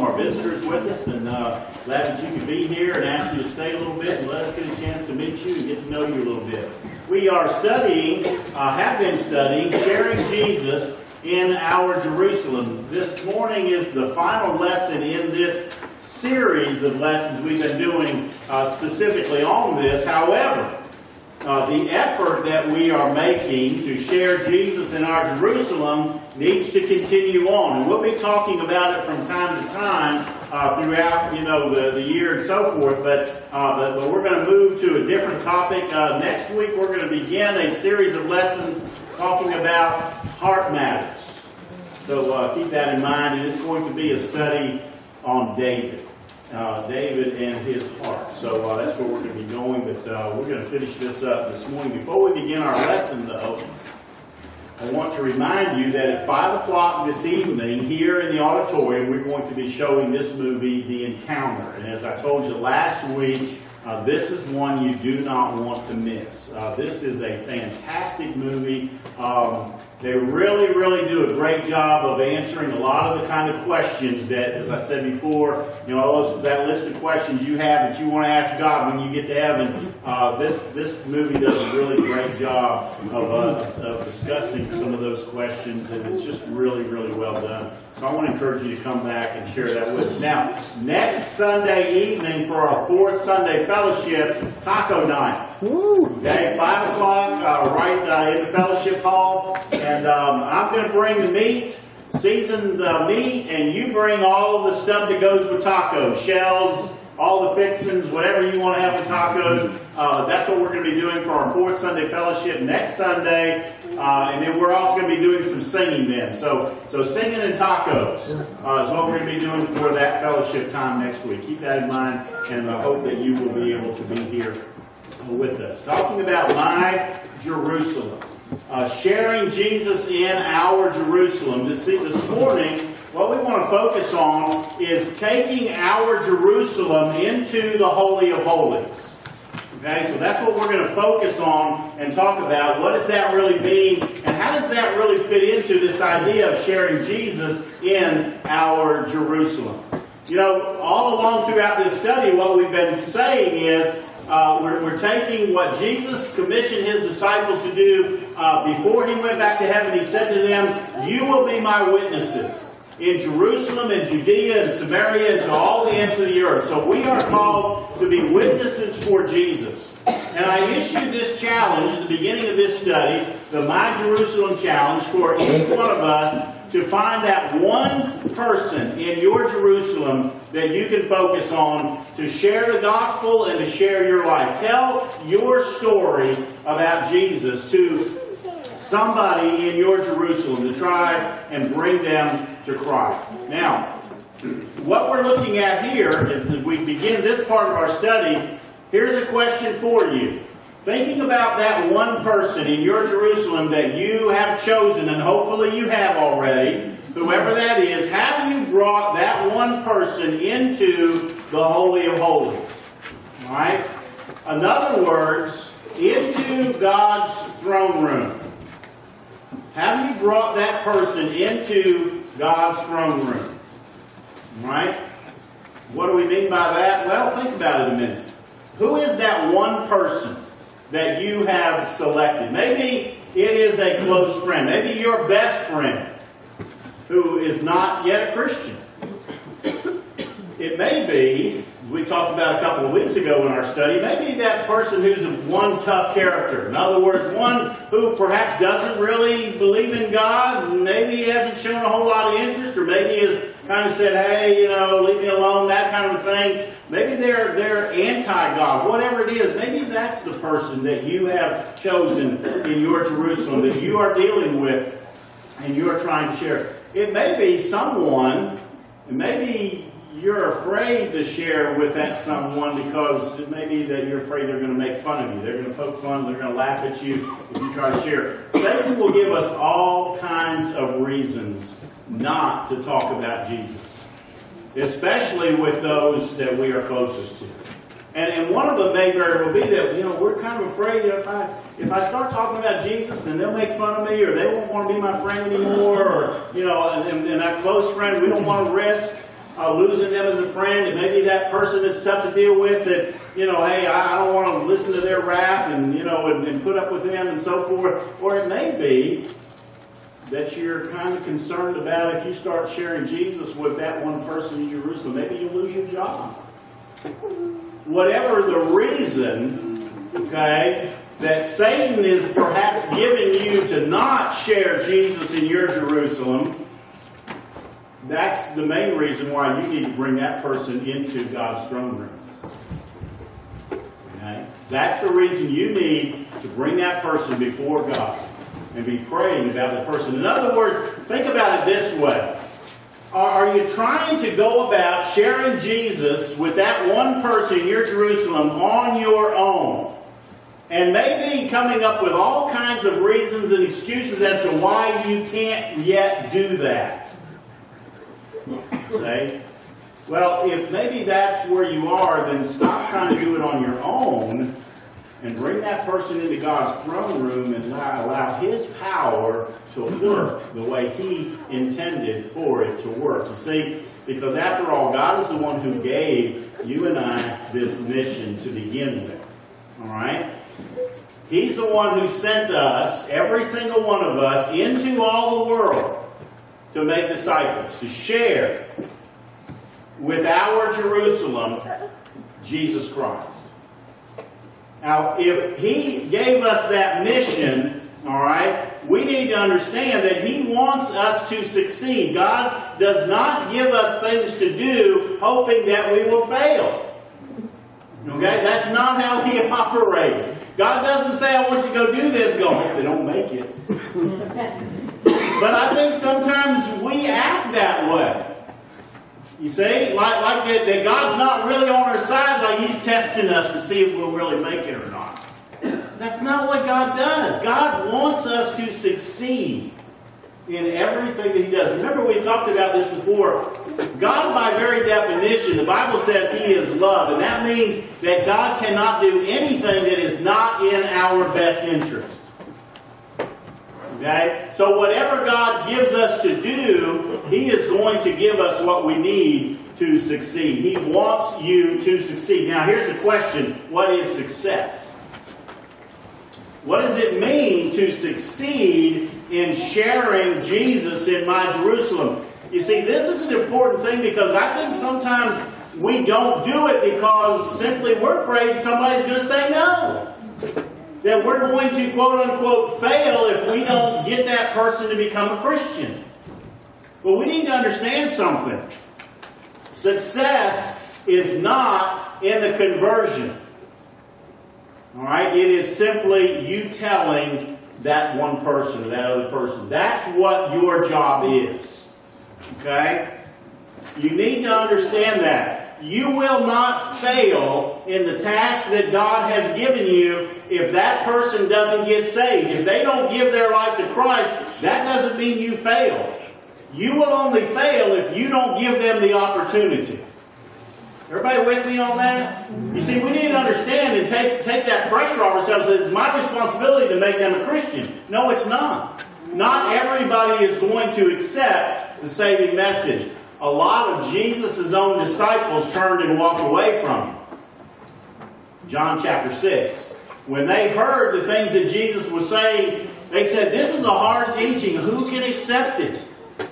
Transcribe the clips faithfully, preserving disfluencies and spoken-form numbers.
welcome our visitors with us, and uh, glad that you could be here, and ask you to stay a little bit and let us get a chance to meet you and get to know you a little bit. We are studying, uh, have been studying, sharing Jesus in our Jerusalem. This morning is the final lesson in this series of lessons we've been doing uh, specifically on this. However, Uh, the effort that we are making to share Jesus in our Jerusalem needs to continue on. And we'll be talking about it from time to time uh, throughout, you know, the, the year and so forth. But, uh, but, but we're going to move to a different topic. Uh, next week we're going to begin a series of lessons talking about heart matters. So uh, keep that in mind. And it's going to be a study on David. Uh, David and his heart. So uh, that's where we're going to be going, but uh, we're going to finish this up this morning. Before we begin our lesson, though, I want to remind you that at five o'clock this evening, here in the auditorium, we're going to be showing this movie, The Encounter. And as I told you last week, uh, this is one you do not want to miss. Uh, this is a fantastic movie. Um, They really, really do a great job of answering a lot of the kind of questions that, as I said before, you know, all those, that list of questions you have that you want to ask God when you get to heaven. Uh, this this movie does a really great job of, uh, of discussing some of those questions, and it's just really, really well done. So I want to encourage you to come back and share that with us. Now, next Sunday evening for our fourth Sunday fellowship, taco night. Okay, five o'clock, uh, right uh, in the fellowship hall. And um, I'm going to bring the meat, seasoned uh, meat, and you bring all the stuff that goes with tacos, shells, all the fixings, whatever you want to have with tacos. Uh, that's what we're going to be doing for our fourth Sunday fellowship next Sunday. Uh, and then we're also going to be doing some singing then. So, so singing and tacos uh, is what we're going to be doing for that fellowship time next week. Keep that in mind, and I hope that you will be able to be here with us. Talking about my Jerusalem. Uh, sharing Jesus in our Jerusalem. This, this morning, what we want to focus on is taking our Jerusalem into the Holy of Holies. Okay, so that's what we're going to focus on and talk about. What does that really mean, and how does that really fit into this idea of sharing Jesus in our Jerusalem? You know, all along throughout this study, what we've been saying is Uh, we're, we're taking what Jesus commissioned His disciples to do uh, before He went back to heaven. He said to them, "You will be my witnesses in Jerusalem and Judea and Samaria and to all the ends of the earth." So we are called to be witnesses for Jesus. And I issued this challenge at the beginning of this study, the My Jerusalem Challenge, for each one of us to find that one person in your Jerusalem that you can focus on to share the gospel and to share your life. Tell your story about Jesus to somebody in your Jerusalem to try and bring them to Christ. Now, what we're looking at here is that we begin this part of our study. Here's a question for you. Thinking about that one person in your Jerusalem that you have chosen, and hopefully you have already, whoever that is, have you brought that one person into the Holy of Holies? All right? In other words, into God's throne room. Have you brought that person into God's throne room? All right? What do we mean by that? Well, think about it a minute. Who is that one person that you have selected? Maybe it is a close friend. Maybe your best friend who is not yet a Christian. It may be, we talked about a couple of weeks ago in our study, maybe that person who's one tough character. In other words, one who perhaps doesn't really believe in God, maybe hasn't shown a whole lot of interest, or maybe has kind of said, "Hey, you know, leave me alone," that kind of thing. Maybe they're they're anti-God. Whatever it is, maybe that's the person that you have chosen in your Jerusalem that you are dealing with and you are trying to share. It may be someone, and maybe you're afraid to share with that someone because it may be that you're afraid they're going to make fun of you. They're going to poke fun. They're going to laugh at you if you try to share. Satan will give us all kinds of reasons not to talk about Jesus, especially with those that we are closest to. And, and one of them may very well be that, you know, we're kind of afraid if I, if I start talking about Jesus, then they'll make fun of me, or they won't want to be my friend anymore, or, you know, and, and that close friend, we don't want to risk uh, losing them as a friend. It may be that person that's tough to deal with that, you know, hey, I, I don't want to listen to their wrath and, you know, and, and put up with them and so forth. Or it may be that you're kind of concerned about if you start sharing Jesus with that one person in Jerusalem, maybe you'll lose your job. Whatever the reason, okay, that Satan is perhaps giving you to not share Jesus in your Jerusalem, that's the main reason why you need to bring that person into God's throne room. Okay? That's the reason you need to bring that person before God and be praying about the person. In other words, think about it this way. Are you trying to go about sharing Jesus with that one person in your Jerusalem on your own? And maybe coming up with all kinds of reasons and excuses as to why you can't yet do that. Okay? Well, if maybe that's where you are, then stop trying to do it on your own and bring that person into God's throne room and allow, allow His power to work the way He intended for it to work. You see, because after all, God is the one who gave you and I this mission to begin with. All right? He's the one who sent us, every single one of us, into all the world to make disciples, to share with our Jerusalem Jesus Christ. Now, if He gave us that mission, all right, we need to understand that He wants us to succeed. God does not give us things to do hoping that we will fail. Okay? That's not how He operates. God doesn't say, I want you to go do this, go, hope they don't make it. But I think sometimes we act that way. You see, like, like that, that God's not really on our side, like He's testing us to see if we'll really make it or not. That's not what God does. God wants us to succeed in everything that He does. Remember, we talked about this before. God, by very definition, the Bible says He is love. And that means that God cannot do anything that is not in our best interest. Okay? So whatever God gives us to do, He is going to give us what we need to succeed. He wants you to succeed. Now here's the question. What is success? What does it mean to succeed in sharing Jesus in my Jerusalem? You see, this is an important thing because I think sometimes we don't do it because simply we're afraid somebody's going to say no. That we're going to, quote unquote, fail if we don't get that person to become a Christian. But we need to understand something. Success is not in the conversion. All right? It is simply you telling that one person or that other person. That's what your job is. Okay? You need to understand that. You will not fail in the task that God has given you if that person doesn't get saved. If they don't give their life to Christ, that doesn't mean you failed. You will only fail if you don't give them the opportunity. Everybody with me on that? You see, we need to understand and take, take that pressure off ourselves. It's my responsibility to make them a Christian. No, it's not. Not everybody is going to accept the saving message. A lot of Jesus' own disciples turned and walked away from Him. John chapter six. When they heard the things that Jesus was saying, they said, this is a hard teaching. Who can accept it?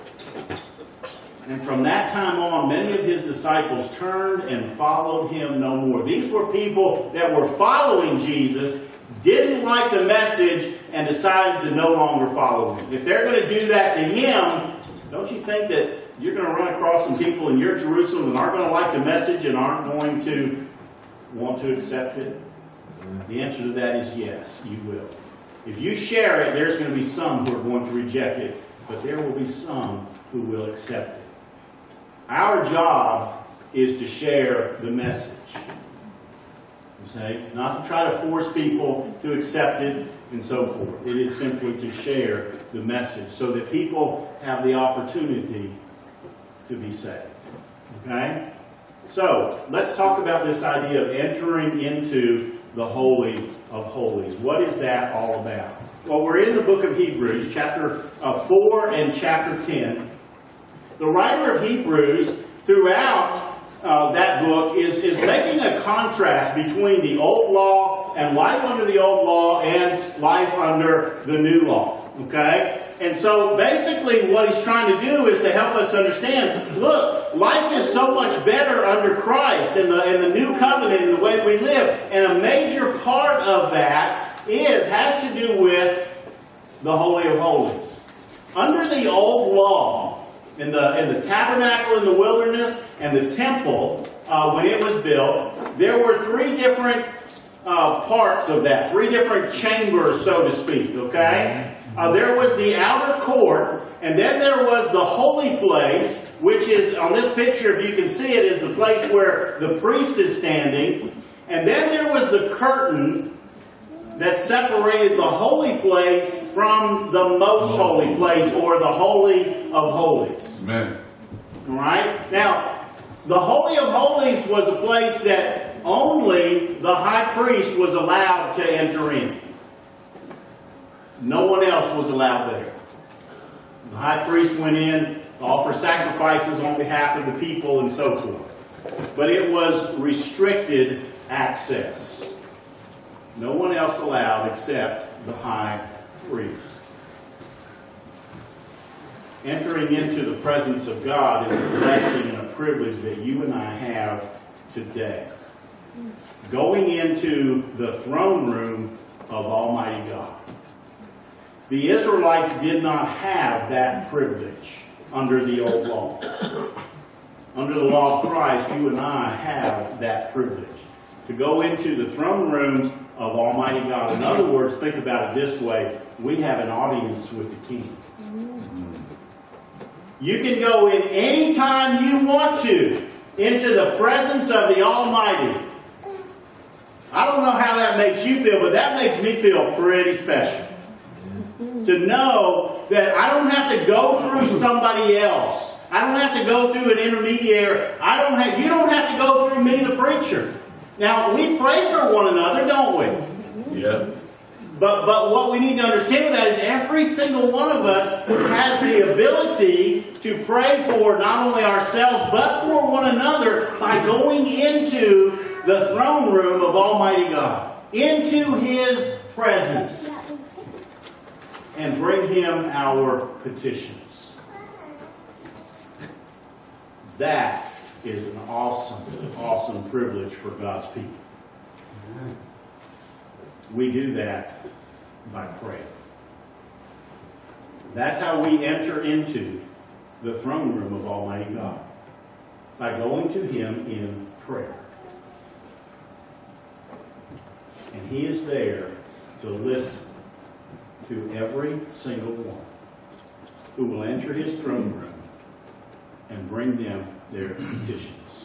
And from that time on, many of His disciples turned and followed Him no more. These were people that were following Jesus, didn't like the message, and decided to no longer follow Him. If they're going to do that to Him, don't you think that you're going to run across some people in your Jerusalem that aren't going to like the message and aren't going to want to accept it? The answer to that is yes, you will. If you share it, there's going to be some who are going to reject it, but there will be some who will accept it. Our job is to share the message. Okay? Not to try to force people to accept it and so forth. It is simply to share the message so that people have the opportunity to be saved. Okay? So, let's talk about this idea of entering into the Holy of Holies. What is that all about? Well, we're in the book of Hebrews, chapter uh, four and chapter ten. The writer of Hebrews throughout uh, that book is, is making a contrast between the old law and life under the old law and life under the new law. Okay? And so basically what he's trying to do is to help us understand, look, life is so much better under Christ and the, and the new covenant and the way that we live. And a major part of that is, has to do with the Holy of Holies. Under the old law, in the, in the tabernacle in the wilderness and the temple, uh, when it was built, there were three different uh, parts of that, three different chambers, so to speak, okay? Uh, there was the outer court, and then there was the holy place, which is, on this picture, if you can see it, is the place where the priest is standing. And then there was the curtain that separated the holy place from the most holy place, or the Holy of Holies. Amen. All right? Now, the Holy of Holies was a place that only the high priest was allowed to enter in. No one else was allowed there. The high priest went in to offer sacrifices on behalf of the people and so forth. But it was restricted access. No one else allowed except the high priest. Entering into the presence of God is a blessing and a privilege that you and I have today. Going into the throne room of Almighty God. The Israelites did not have that privilege under the old law. Under the law of Christ, you and I have that privilege. To go into the throne room of Almighty God. In other words, think about it this way. We have an audience with the King. You can go in any time you want to into the presence of the Almighty. I don't know how that makes you feel, but that makes me feel pretty special. To know that I don't have to go through somebody else. I don't have to go through an intermediary. I don't have, you don't have to go through me, the preacher. Now, we pray for one another, don't we? Yeah. But, but what we need to understand with that is every single one of us has the ability to pray for not only ourselves, but for one another by going into the throne room of Almighty God. Into His presence. And bring Him our petitions. That is an awesome, awesome privilege for God's people. We do that by prayer. That's how we enter into the throne room of Almighty God. By going to Him in prayer. And He is there to listen to every single one who will enter His throne room and bring them their petitions.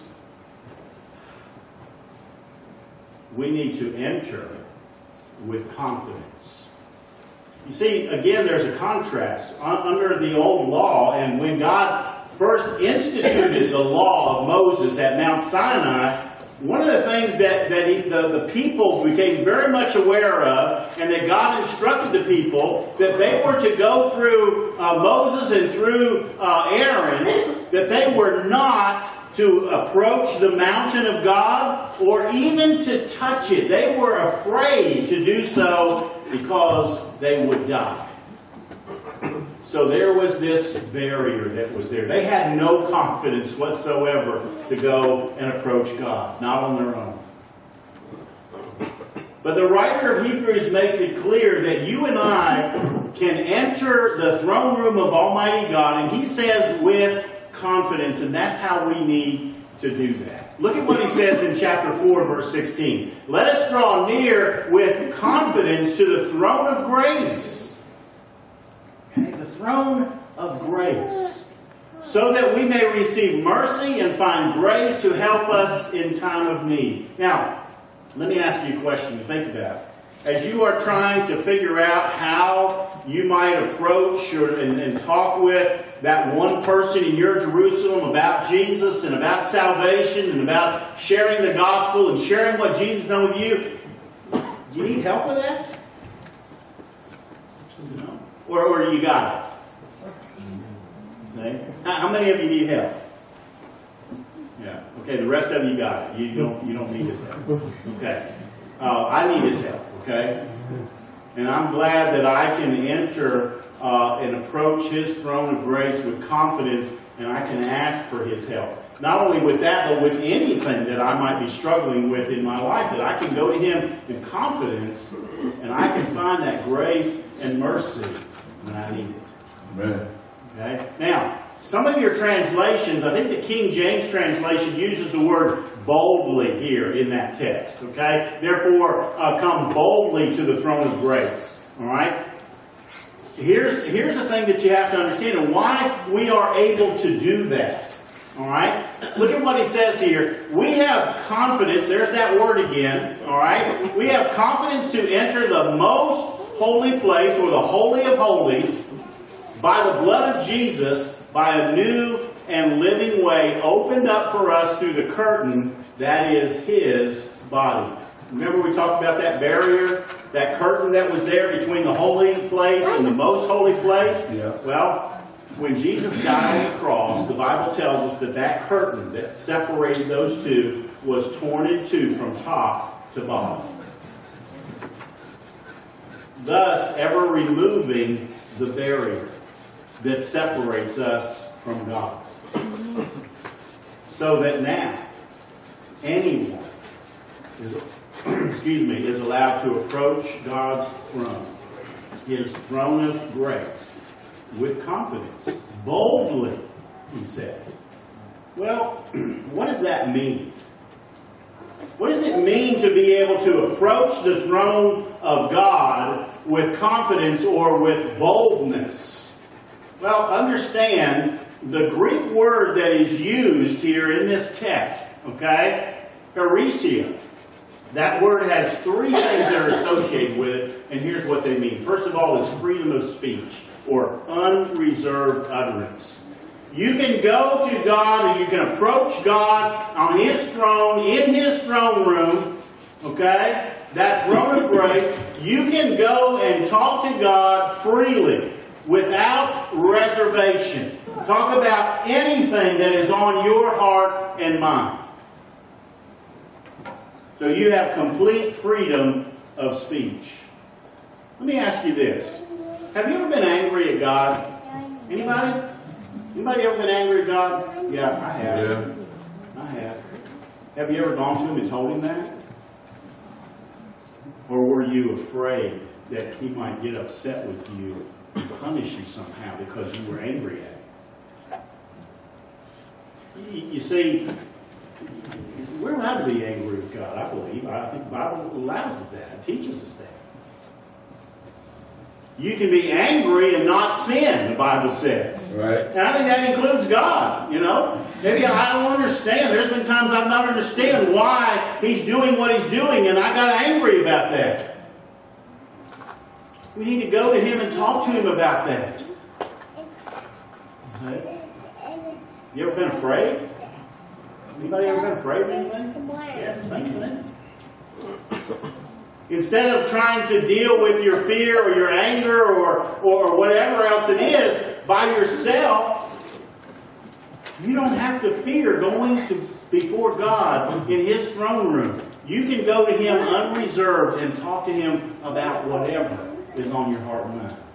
We need to enter with confidence. You see, again, there's a contrast. Under the old law, and when God first instituted the law of Moses at Mount Sinai, one of the things that, that he, the, the people became very much aware of, and that God instructed the people, that they were to go through uh, Moses and through uh, Aaron, that they were not to approach the mountain of God or even to touch it. They were afraid to do so because they would die. So there was this barrier that was there. They had no confidence whatsoever to go and approach God, not on their own. But the writer of Hebrews makes it clear that you and I can enter the throne room of Almighty God, and he says with confidence, and that's how we need to do that. Look at what he says in chapter four, verse sixteen. Let us draw near with confidence to the throne of grace. Okay, the throne of grace. So that we may receive mercy and find grace to help us in time of need. Now, let me ask you a question to think about. As you are trying to figure out how you might approach or, and, and talk with that one person in your Jerusalem about Jesus and about salvation and about sharing the gospel and sharing what Jesus done with you, do you need help with that? No. Or, or you got it? See? How many of you need help? Okay, the rest of you got it. You don't, you don't need his help. Okay. Uh, I need his help, okay? And I'm glad that I can enter uh, and approach his throne of grace with confidence, and I can ask for his help. Not only with that, but with anything that I might be struggling with in my life, that I can go to him in confidence, and I can find that grace and mercy when I need it. Amen. Okay? Now, some of your translations, I think the King James translation uses the word boldly here in that text. Okay? Therefore, uh, come boldly to the throne of grace. All right? Here's, here's the thing that you have to understand and why we are able to do that. All right? Look at what he says here. We have confidence. There's that word again. All right? We have confidence to enter the most holy place, or the Holy of Holies, by the blood of Jesus, by a new and living way opened up for us through the curtain that is his body. Remember we talked about that barrier, that curtain that was there between the holy place and the most holy place? Yeah. Well, when Jesus died on the cross, the Bible tells us that that curtain that separated those two was torn in two from top to bottom, thus ever removing the barrier that separates us from God. So that now anyone is, excuse me, is allowed to approach God's throne, his throne of grace, with confidence, boldly, he says. Well, what does that mean? What does it mean to be able to approach the throne of God with confidence or with boldness? Well, understand the Greek word that is used here in this text, okay? Parousia. That word has three things that are associated with it, and here's what they mean. First of all is freedom of speech, or unreserved utterance. You can go to God and you can approach God on his throne, in his throne room, okay? That throne of grace. You can go and talk to God freely, without reservation. Talk about anything that is on your heart and mind. So you have complete freedom of speech. Let me ask you this. Have you ever been angry at God? Anybody? Anybody ever been angry at God? Yeah, I have. Yeah. I have. Have you ever gone to him and told him that? Or were you afraid that he might get upset with you and punish you somehow because you were angry at him? You, you see, we're allowed to be angry with God, I believe. I think the Bible allows us that. It teaches us that. You can be angry and not sin, the Bible says. Right. And I think that includes God, you know. Maybe I don't understand. There's been times I've not understand why he's doing what he's doing, and I got angry about that. We need to go to him and talk to him about that. You ever been afraid? Anybody ever been afraid of anything? Yeah, same thing. Instead of trying to deal with your fear or your anger or, or whatever else it is by yourself, you don't have to fear going to before God in his throne room. You can go to him unreserved and talk to him about whatever is on your heart and mind.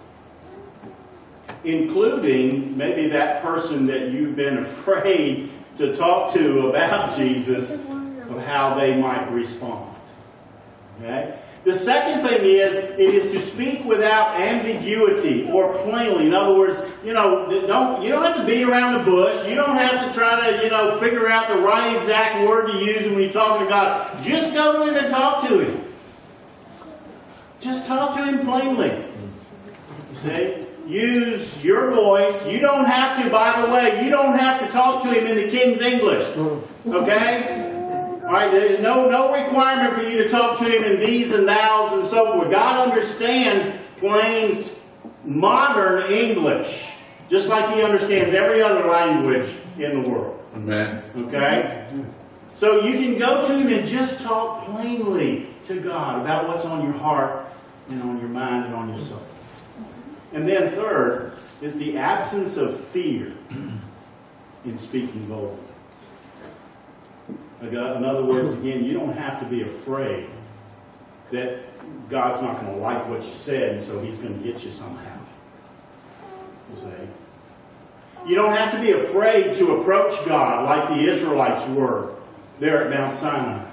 Including maybe that person that you've been afraid to talk to about Jesus, of how they might respond. Okay? The second thing is, it is to speak without ambiguity or plainly. In other words, you know, don't you don't have to beat around the bush. You don't have to try to, you know, figure out the right exact word to use when you're talking to God. Just go to him and talk to him. Just talk to him plainly. You see? Use your voice. You don't have to, by the way, you don't have to talk to him in the King's English. Okay? All right, there's no, no requirement for you to talk to him in these and thous and so forth. God understands plain modern English, just like he understands every other language in the world. Amen. Okay? So you can go to him and just talk plainly to God about what's on your heart and on your mind and on your soul. And then third is the absence of fear in speaking boldly. In other words, again, you don't have to be afraid that God's not going to like what you said, and so He's going to get you somehow. You see? You don't have to be afraid to approach God like the Israelites were there at Mount Sinai.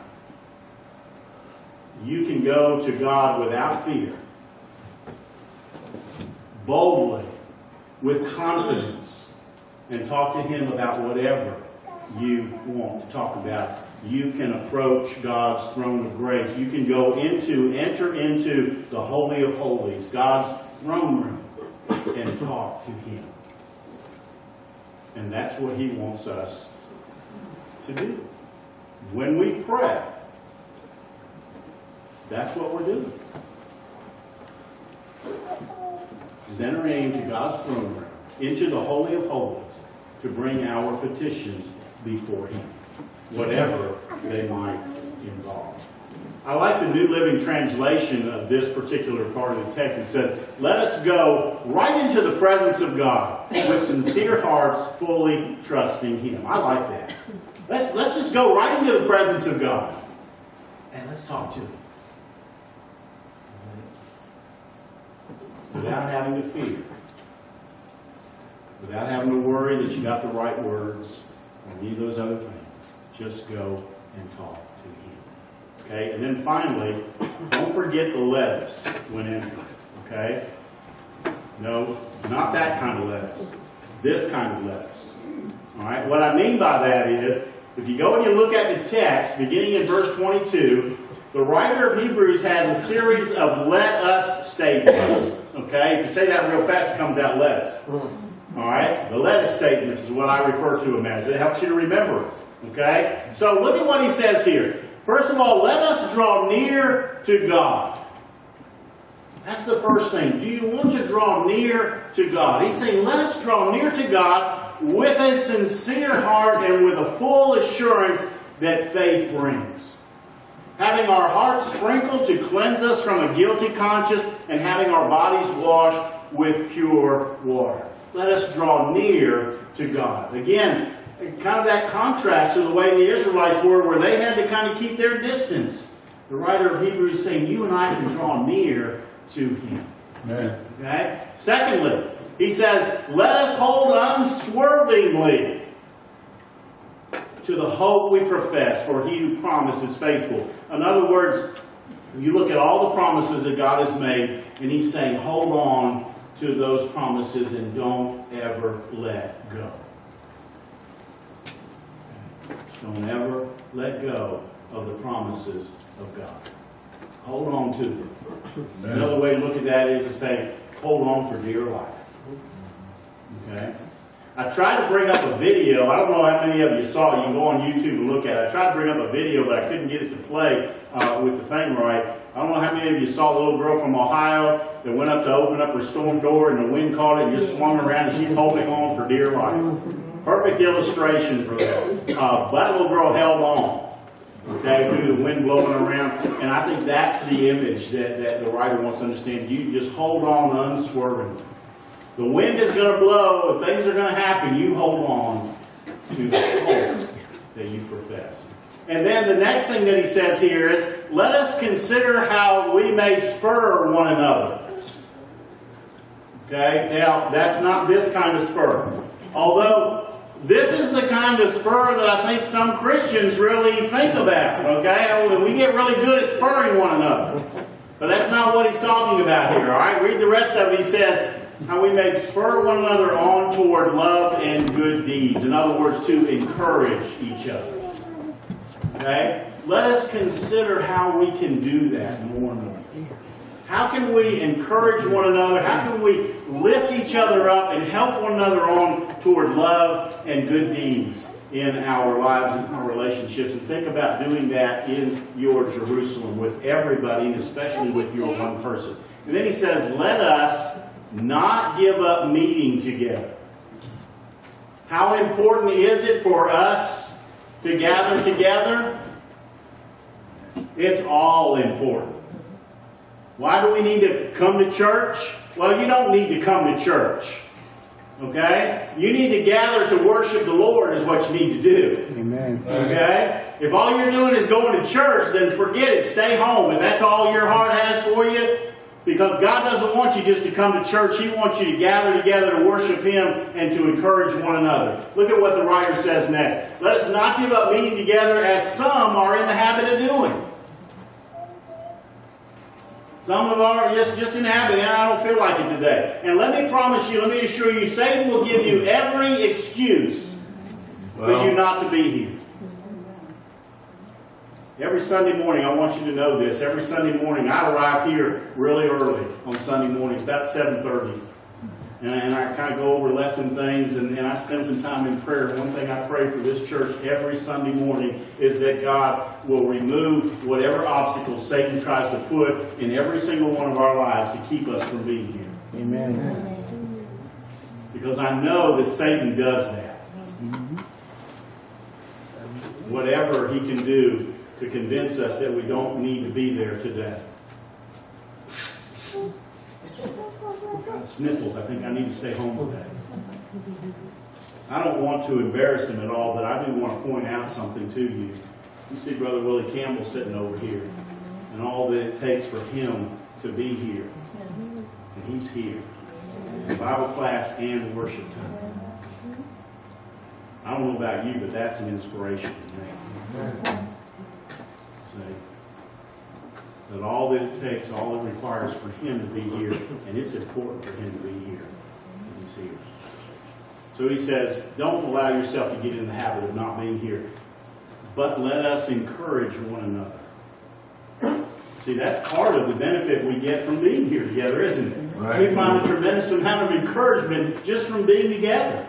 You can go to God without fear, boldly, with confidence, and talk to Him about whatever you want to talk about. You can approach God's throne of grace. You can go into, enter into the Holy of Holies, God's throne room, and talk to Him. And that's what He wants us to do. When we pray, that's what we're doing. Is entering into God's throne room, into the Holy of Holies, to bring our petitions before Him, whatever they might involve. I like the New Living Translation of this particular part of the text. It says, let us go right into the presence of God with sincere hearts, fully trusting Him. I like that. Let's, let's just go right into the presence of God. And let's talk to Him. Without having to fear. Without having to worry that you got the right words or any of those other things. Just go and talk to Him. Okay? And then finally, don't forget the lettuce when entering. Okay? No, not that kind of lettuce. This kind of lettuce. Alright? What I mean by that is, if you go and you look at the text, beginning in verse twenty-two, the writer of Hebrews has a series of let us statements. Okay? If you say that real fast, it comes out lettuce. Alright? The let us statements is what I refer to them as. It helps you to remember. Okay? So look at what he says here. First of all, let us draw near to God. That's the first thing. Do you want to draw near to God? He's saying, let us draw near to God with a sincere heart and with a full assurance that faith brings. Having our hearts sprinkled to cleanse us from a guilty conscience and having our bodies washed with pure water. Let us draw near to God. Again, kind of that contrast to the way the Israelites were, where they had to kind of keep their distance. The writer of Hebrews is saying, you and I can draw near to Him. Amen. Okay? Secondly, he says, let us hold unswervingly to the hope we profess, for He who promised is faithful. In other words, you look at all the promises that God has made, and He's saying, hold on to those promises and don't ever let go. Don't ever let go of the promises of God. Hold on to them. Amen. Another way to look at that is to say, hold on for dear life. Okay? I tried to bring up a video. I don't know how many of you saw it. You can go on YouTube and look at it. I tried to bring up a video, but I couldn't get it to play uh, with the thing right. I don't know how many of you saw the little girl from Ohio that went up to open up her storm door and the wind caught it and just swung around and she's holding on for dear life. Perfect illustration for that. Uh, that little girl held on, okay, through the wind blowing around. And I think that's the image that, that the writer wants to understand. You just hold on unswervingly. The wind is going to blow, and things are going to happen. You hold on to the hope that you profess. And then the next thing that he says here is, let us consider how we may spur one another. Okay, now that's not this kind of spur. Although this is the kind of spur that I think some Christians really think about. Okay, we get really good at spurring one another. But that's not what he's talking about here. All right, read the rest of it. He says, how we may spur one another on toward love and good deeds. In other words, to encourage each other. Okay? Let us consider how we can do that more and more. How can we encourage one another? How can we lift each other up and help one another on toward love and good deeds in our lives and our relationships? And think about doing that in your Jerusalem with everybody, and especially with your one person. And then he says, let us not give up meeting together. How important is it for us to gather together? It's all important. Why do we need to come to church? Well, you don't need to come to church. Okay? You need to gather to worship the Lord is what you need to do. Amen. Okay? If all you're doing is going to church, then forget it. Stay home. If that's all your heart has for you, because God doesn't want you just to come to church. He wants you to gather together to worship Him and to encourage one another. Look at what the writer says next. Let us not give up meeting together as some are in the habit of doing. Some of our just, just in the habit, and I don't feel like it today. And let me promise you, let me assure you, Satan will give you every excuse Well, for you not to be here. Every Sunday morning, I want you to know this. Every Sunday morning, I arrive here really early on Sunday mornings, about seven thirty. And, and I kind of go over lesson things, and, and I spend some time in prayer. One thing I pray for this church every Sunday morning is that God will remove whatever obstacles Satan tries to put in every single one of our lives to keep us from being here. Amen. Because I know that Satan does that. Whatever he can do to convince us that we don't need to be there today. Sniffles. I think I need to stay home today. I don't want to embarrass him at all, but I do want to point out something to you. You see Brother Willie Campbell sitting over here, and all that it takes for him to be here. And he's here. Bible class and worship time. I don't know about you, but that's an inspiration to me. See? That all that it takes, all it requires for him to be here, and it's important for him to be here, and he's here. So he says, don't allow yourself to get in the habit of not being here, but let us encourage one another. See, that's part of the benefit we get from being here together, isn't it? Right. We find a tremendous amount of encouragement just from being together.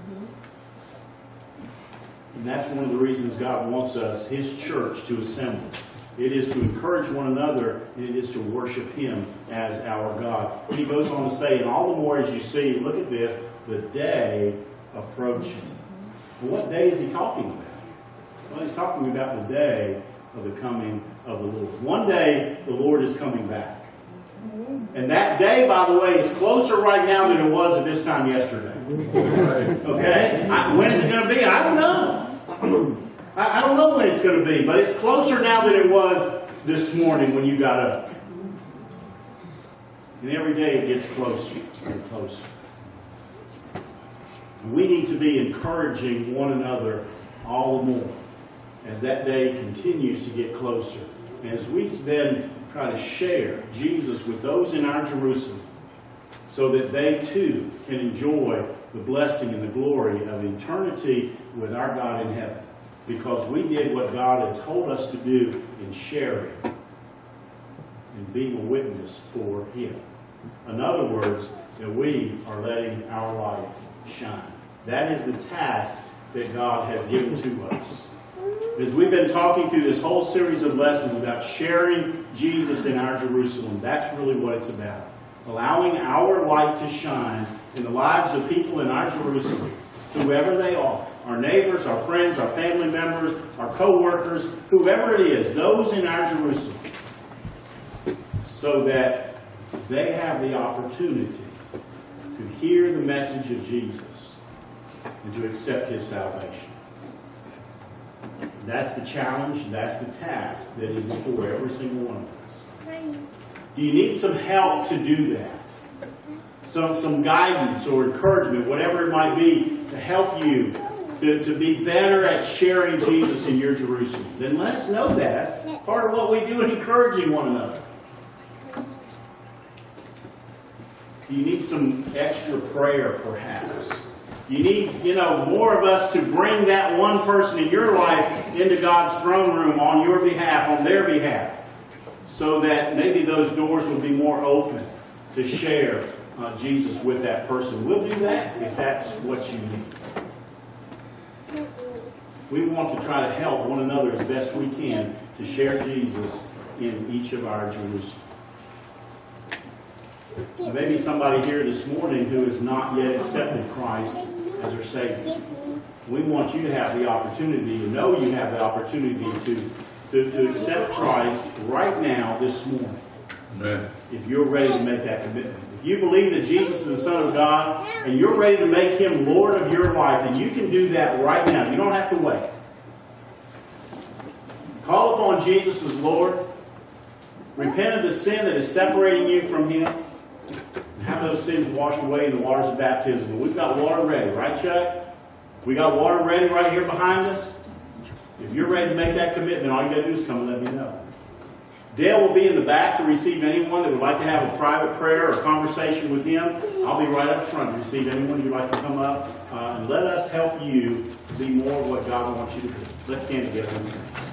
And that's one of the reasons God wants us, His church, to assemble. It is to encourage one another, and it is to worship Him as our God. And he goes on to say, and all the more as you see, look at this, the day approaching. Well, what day is he talking about? Well, he's talking about the day of the coming of the Lord. One day, the Lord is coming back. And that day, by the way, is closer right now than it was at this time yesterday. Okay? I, when is it going to be? I don't know. I, I don't know when it's going to be, but it's closer now than it was this morning when you got up. And every day it gets closer and closer. And we need to be encouraging one another all the more as that day continues to get closer. And as we then try to share Jesus with those in our Jerusalem so that they too can enjoy the blessing and the glory of eternity with our God in heaven. Because we did what God had told us to do in sharing and being a witness for Him. In other words, that we are letting our light shine. That is the task that God has given to us. As we've been talking through this whole series of lessons about sharing Jesus in our Jerusalem, that's really what it's about. Allowing our light to shine in the lives of people in our Jerusalem, whoever they are, our neighbors, our friends, our family members, our co-workers, whoever it is, those in our Jerusalem, so that they have the opportunity to hear the message of Jesus and to accept His salvation. That's the challenge, that's the task that is before every single one of us. Do you need some help to do that? Some, some guidance or encouragement, whatever it might be, to help you to, to be better at sharing Jesus in your Jerusalem? Then let us know that. That's part of what we do in encouraging one another. Do you need some extra prayer, perhaps? You need, you know, more of us to bring that one person in your life into God's throne room on your behalf, on their behalf, so that maybe those doors will be more open to share uh, Jesus with that person. We'll do that if that's what you need. We want to try to help one another as best we can to share Jesus in each of our Jerusalem. There may be somebody here this morning who has not yet accepted Christ as their Savior. We want you to have the opportunity, to know you have the opportunity to, to, to accept Christ right now, this morning. Amen. If you're ready to make that commitment. If you believe that Jesus is the Son of God, and you're ready to make Him Lord of your life, then you can do that right now. You don't have to wait. Call upon Jesus as Lord. Repent of the sin that is separating you from Him. And have those sins washed away in the waters of baptism. And we've got water ready, right, Chuck? We got water ready right here behind us. If you're ready to make that commitment, all you got to do is come and let me know. Dale will be in the back to receive anyone that would like to have a private prayer or conversation with him. I'll be right up front to receive anyone who'd like to come up uh, and let us help you be more of what God wants you to be. Let's stand together and sing.